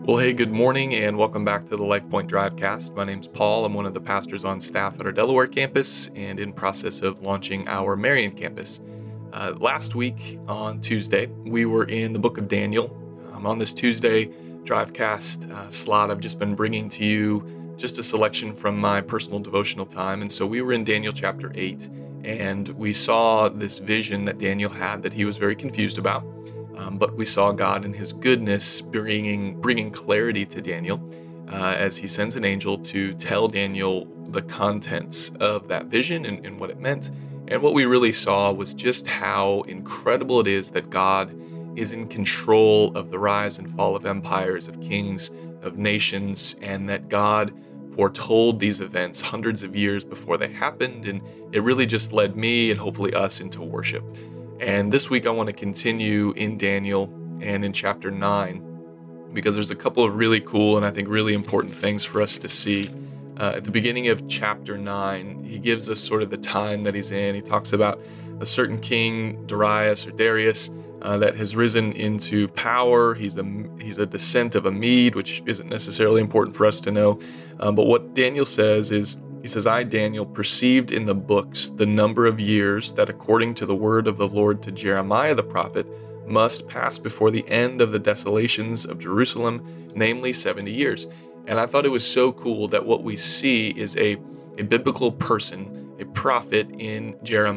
Well, hey, good morning and welcome back to the LifePoint Drivecast. My name's Paul. I'm one of the pastors on staff at our Delaware campus and in process of launching our Marion campus. Last week on Tuesday, we were in the book of Daniel. On this Tuesday Drivecast slot, I've just been bringing to you just a selection from my personal devotional time. And so we were in Daniel chapter 8, and we saw this vision that Daniel had that he was very confused about. But we saw God in his goodness bringing clarity to Daniel as he sends an angel to tell Daniel the contents of that vision and what it meant. And what we really saw was just how incredible it is that God is in control of the rise and fall of empires, of kings, of nations, and that God foretold these events hundreds of years before they happened. And it really just led me and hopefully us into worship. And this week I want to continue in Daniel and in chapter 9 because there's a couple of really cool and I think really important things for us to see. At the beginning of chapter 9, he gives us sort of the time that he's in. He talks about a certain king, Darius, that has risen into power. He's a descent of a Mede, which isn't necessarily important for us to know. But what Daniel says is, he says, I, Daniel, perceived in the books the number of years that according to the word of the Lord to Jeremiah the prophet must pass before the end of the desolations of Jerusalem, namely 70 years. And I thought it was so cool that what we see is a biblical person, a prophet in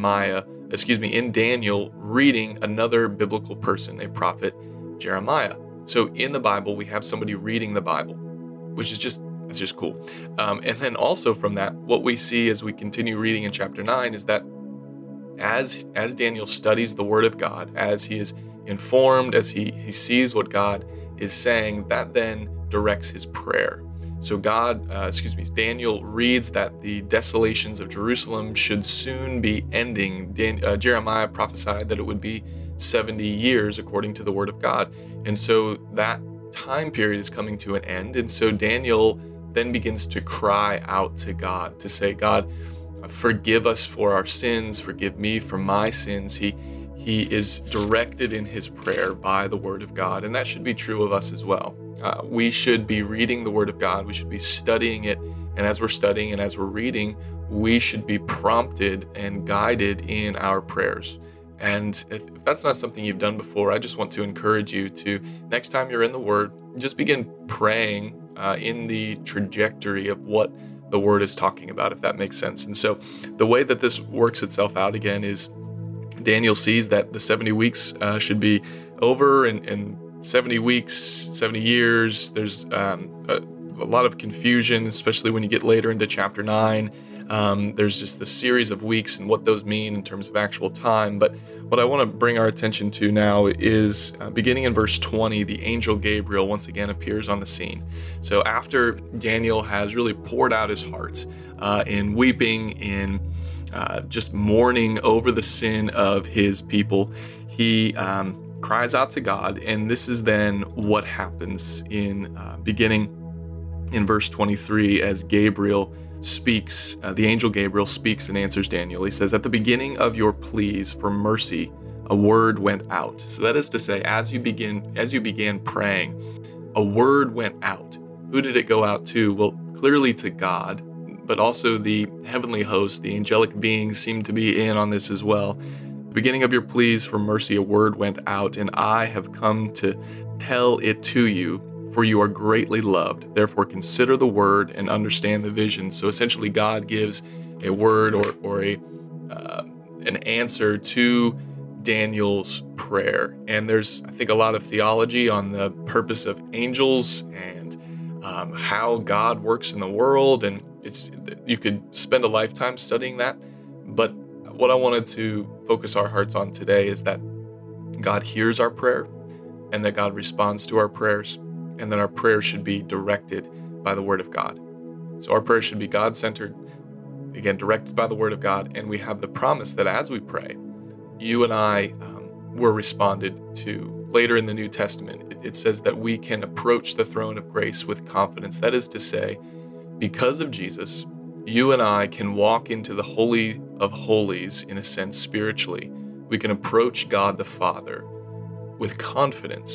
in Daniel, reading another biblical person, a prophet, Jeremiah. So in the Bible, we have somebody reading the Bible, which is just cool. And then also from that, what we see as we continue reading in chapter 9 is that as Daniel studies the word of God, as he is informed, as he sees what God is saying, that then directs his prayer. So Daniel reads that the desolations of Jerusalem should soon be ending. Jeremiah prophesied that it would be 70 years according to the word of God. And so that time period is coming to an end. And so Daniel then begins to cry out to God, to say, God, forgive us for our sins, forgive me for my sins. He is directed in his prayer by the word of God, and that should be true of us as well. We should be reading the word of God, we should be studying it, and as we're studying and as we're reading, we should be prompted and guided in our prayers. And if that's not something you've done before, I just want to encourage you to, next time you're in the word, just begin praying in the trajectory of what the word is talking about, if that makes sense. And so the way that this works itself out again is Daniel sees that the 70 weeks should be over, and 70 weeks, 70 years, there's a lot of confusion, especially when you get later into chapter 9. There's just the series of weeks and what those mean in terms of actual time. But what I want to bring our attention to now is beginning in verse 20, the angel Gabriel once again appears on the scene. So after Daniel has really poured out his heart in weeping, in just mourning over the sin of his people, he cries out to God. And this is then what happens in beginning in verse 23 as Gabriel speaks, the angel Gabriel speaks and answers Daniel. He says, at the beginning of your pleas for mercy, a word went out. So that is to say, as you began praying, a word went out. Who did it go out to? Well, clearly to God, but also the heavenly host, the angelic beings seem to be in on this as well. Beginning of your pleas for mercy, a word went out, and I have come to tell it to you, for you are greatly loved. Therefore, consider the word and understand the vision. So essentially, God gives a word or an answer to Daniel's prayer. And there's, I think, a lot of theology on the purpose of angels and how God works in the world. And you could spend a lifetime studying that. But what I wanted to focus our hearts on today is that God hears our prayer and that God responds to our prayers, and that our prayers should be directed by the word of God. So our prayers should be God-centered, again, directed by the word of God, and we have the promise that as we pray, you and I were responded to. Later in the New Testament, it says that we can approach the throne of grace with confidence. That is to say, because of Jesus, you and I can walk into the Holy of Holies, in a sense, spiritually. We can approach God the Father with confidence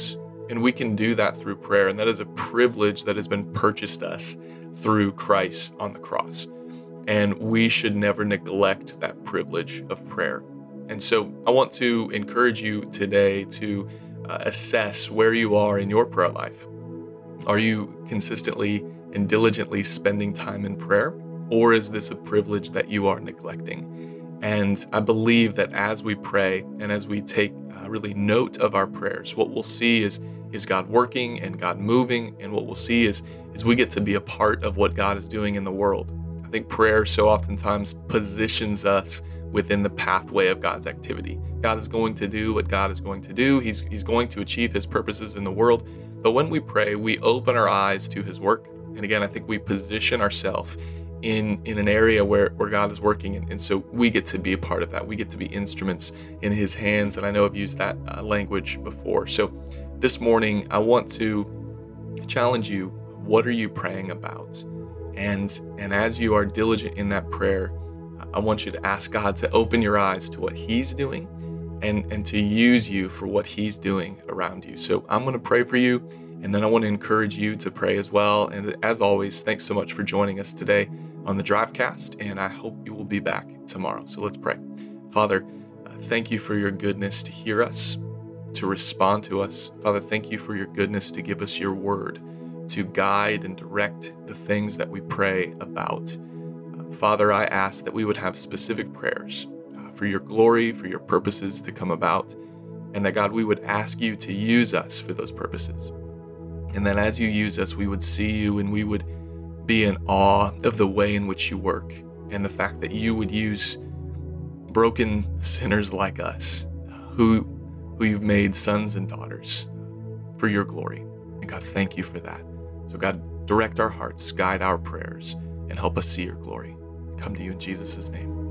And we can do that through prayer. And that is a privilege that has been purchased us through Christ on the cross. And we should never neglect that privilege of prayer. And so I want to encourage you today to assess where you are in your prayer life. Are you consistently and diligently spending time in prayer? Or is this a privilege that you are neglecting? And I believe that as we pray and as we take really note of our prayers, what we'll see is God working and God moving. And what we'll see is we get to be a part of what God is doing in the world. I think prayer so oftentimes positions us within the pathway of God's activity. God is going to do what God is going to do. He's going to achieve his purposes in the world. But when we pray, we open our eyes to his work. And again, I think we position ourselves in an area where God is working. And so we get to be a part of that. We get to be instruments in his hands. And I know I've used that language before. So this morning, I want to challenge you. What are you praying about? And as you are diligent in that prayer, I want you to ask God to open your eyes to what he's doing and to use you for what he's doing around you. So I'm going to pray for you, and then I want to encourage you to pray as well. And as always, thanks so much for joining us today on the Drivecast, and I hope you will be back tomorrow. So let's pray. Father, thank you for your goodness to hear us, to respond to us. Father, thank you for your goodness to give us your word, to guide and direct the things that we pray about. Father, I ask that we would have specific prayers for your glory, for your purposes to come about, and that God, we would ask you to use us for those purposes. And then as you use us, we would see you and we would be in awe of the way in which you work and the fact that you would use broken sinners like us, who you've made sons and daughters for your glory. And God, thank you for that. So God, direct our hearts, guide our prayers, and help us see your glory. Come to you in Jesus' name.